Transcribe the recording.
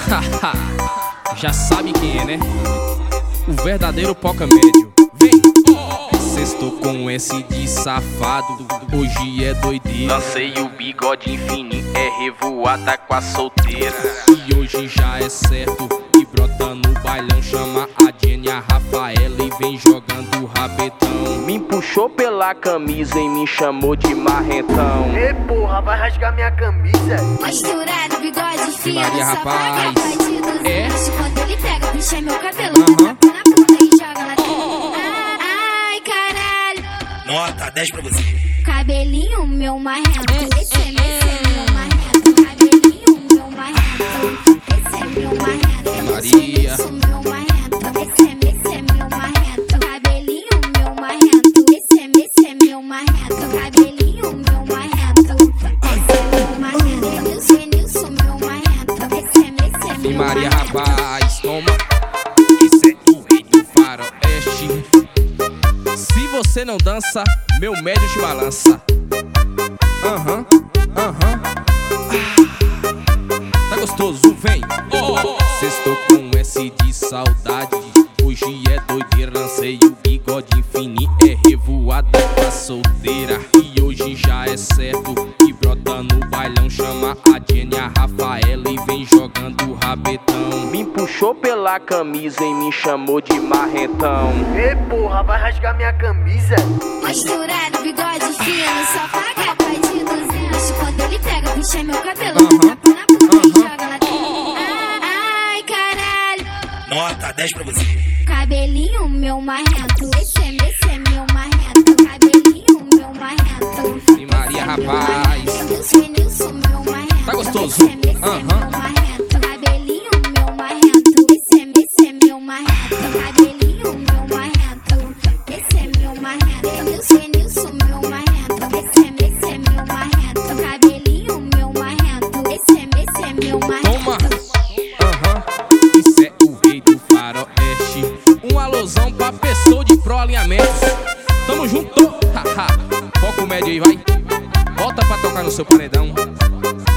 Já sabe quem é, né? O verdadeiro Poca Médio. Vem! Sextou com S de safado, hoje é doideira. Lancei o bigode fininho, é revoada com a solteira. E hoje já é certo, e brota no bailão. Chama a Jenny, a Rafaela e vem jogando o rabetão. Me puxou pela camisa e me chamou de marrentão. Ei porra, vai rasgar minha camisa. Posturado, bigode fino, Maria, só rapaz. paga a partir dos É? eixos. Quando ele pega, puxa meu cabelo, tapa na bunda e joga lá dentro. Ai, caralho. Nota 10 pra você. Cabelinho, meu marrento. Esse é meu marrento. Cabelinho, meu marrento. Esse é meu marrento. Maria. Isso, meu marrento. Esse é meu marrento. Cabelinho, meu marrento. Esse é meu marrento. Cabelinho, meu marrento. Esse é meu marrento. Nilson, meu marrento. Esse é E meu Maria, marrento. rapaz, toma. Esse é o rei do faroeste. Se você não dança, meu médio te balança. Aham. Tá gostoso, vem. Sextou com S de saudade, hoje é doideira. Lancei o bigode fininho, é revoada com a solteira. E hoje já é certo, e brota no bailão. Chama a Jenny, a Rafaela e vem jogando o rabetão. Me puxou pela camisa e me chamou de marrentão. Ei porra, vai rasgar minha camisa. Posturado, bigode fino, só paga a partir dos eixos. Quando ele pega, puxa meu cabelo, tapa na bunda e joga lá dentro. Ai, caralho. Nota 10 pra você. Cabelinho, meu marrento. Esse é meu marrento. Cabelinho, meu marrento. E Maria, rapaz. Nilson, meu marrento. Tá gostoso? Esse é meu marrento. Cabelinho, meu marrento. Esse é meu marrento. Cabelinho, meu marrento. Esse é meu marrento. Nilson, meu marrento. Esse é meu marrento. Cabelinho, meu marrento. Esse é meu marrento. Toma! Isso é o rei do faroeste. Um alusão pra pessoa de Pro Alinhamentos. Tamo junto! Foca o médio aí, vai. Volta pra tocar no seu paredão.